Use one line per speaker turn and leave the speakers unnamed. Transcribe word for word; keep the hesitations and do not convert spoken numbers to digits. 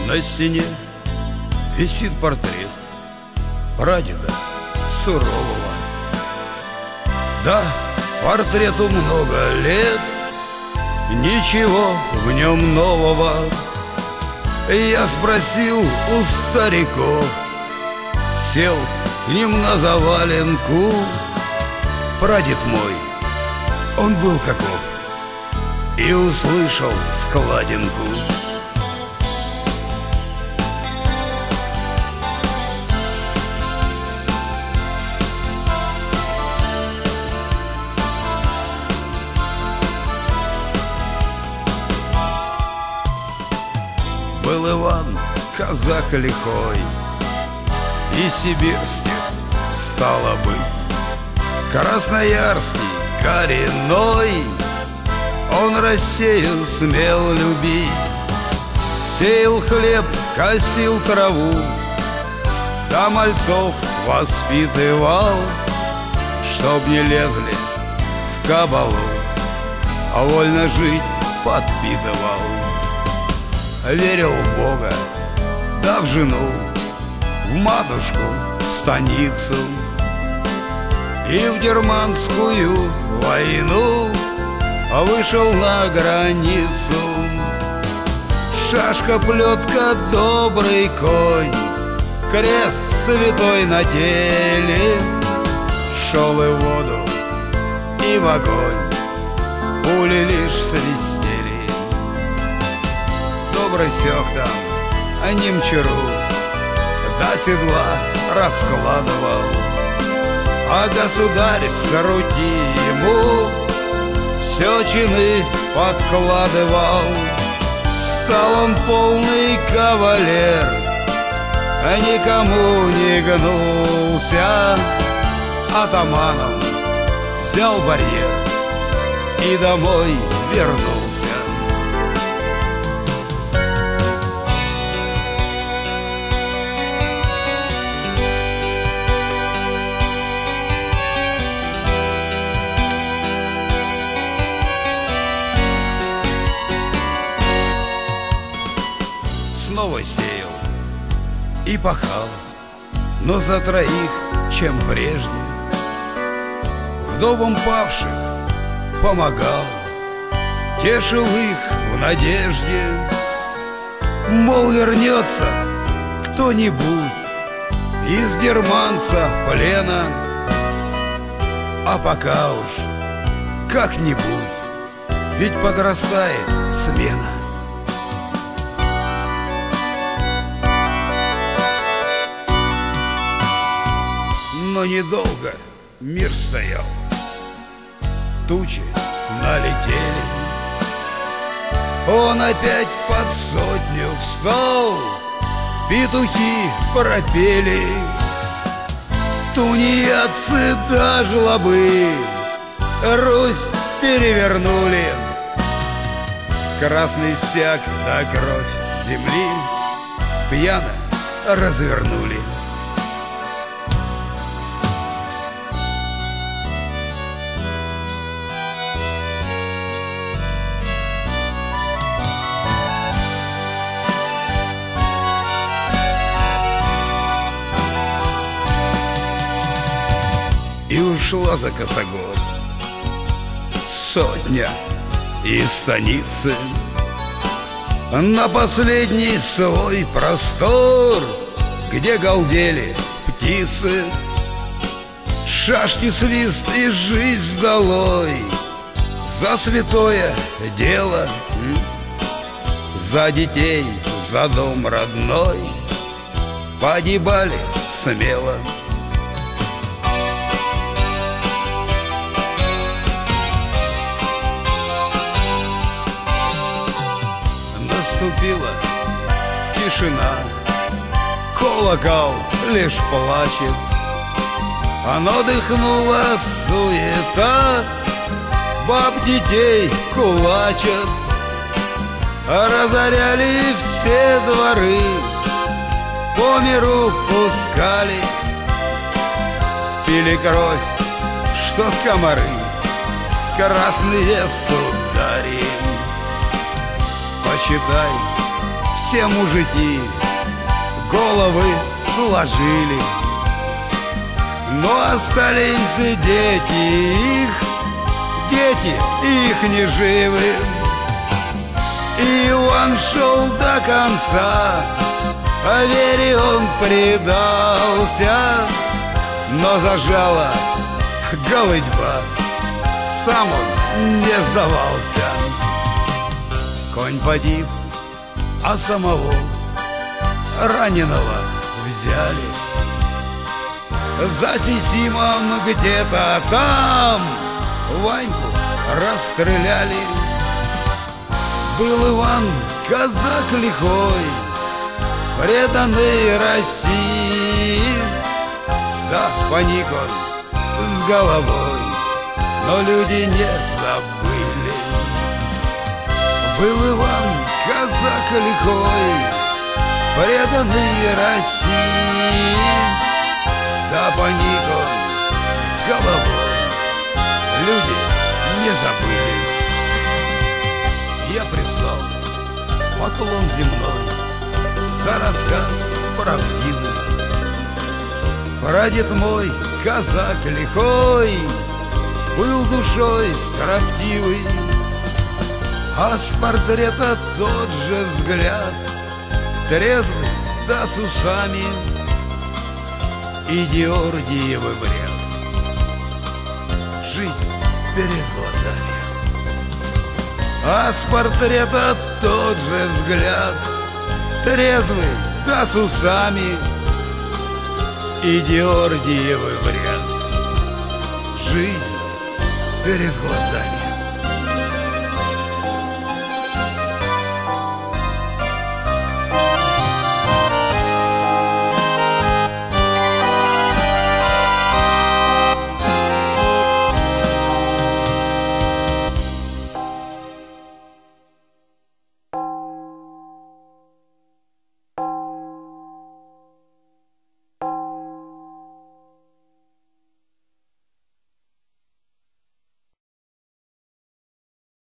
На стене висит портрет прадеда сурового. Да, портрету много лет, ничего в нем нового. Я спросил у стариков, сел к ним на заваленку. Прадед мой, он был каков, и услышал складинку. Был Иван, казак лихой, и сибирских стало быть. Красноярский коренной, он Россию смел любить. Сеял хлеб, косил траву, да мальцов воспитывал, чтоб не лезли в кабалу, а вольно жить подпитывал. Верил в Бога, да в жену, в матушку станицу, и в германскую войну вышел на границу. Шашка, плетка, добрый конь, крест святой на теле, шел и в воду, и в огонь, пули лишь свистели. Добрый сёк там, а немчару до седла раскладывал, а государь с руки ему все чины подкладывал. Стал он полный кавалер, а никому не гнулся. Атаманом взял барьер и домой вернулся. Снова сеял и пахал, но за троих, чем прежде. Вдовам павших помогал, тешил их в надежде. Мол, вернется кто-нибудь из германца плена, а пока уж как-нибудь, ведь подрастает смена. Но недолго мир стоял, тучи налетели. Он опять под сотню встал, петухи пропели. Тунеядцы до жлобы Русь перевернули. Красный стяг да кровь земли пьяно развернули. И ушла за косогор сотня из станицы на последний свой простор, где галдели птицы. Шашки, свист и жизнь долой за святое дело, за детей, за дом родной погибали смело. Наступила тишина, колокол лишь плачет, оно дыхнула суета, баб детей кулачат. Разоряли все дворы, по миру пускали, пили кровь, что комары, красные судари. Почитай, все мужики головы сложили, но остались дети их, дети их не живы. И Иван шел до конца, а вере он предался, но зажала голытьба, сам он не сдавался. Конь погиб, а самого раненого взяли. За Сисимом где-то там Ваньку расстреляли. Был Иван казак лихой, преданный России, да паник он с головой, но люди не забыли. Был Иван казак лихой, преданный России, да паник он с головой, люди не забыли. Я прислал поклон земной за рассказ правдивый. Прадед мой, казак лихой, был душой строптивый, а с портрета тот же взгляд, трезвый да с усами, и Георгиевы бред, жизнь перед глазами. А с портрета тот же взгляд, трезвый да с усами, и Георгиевы бред, жизнь перед глазами.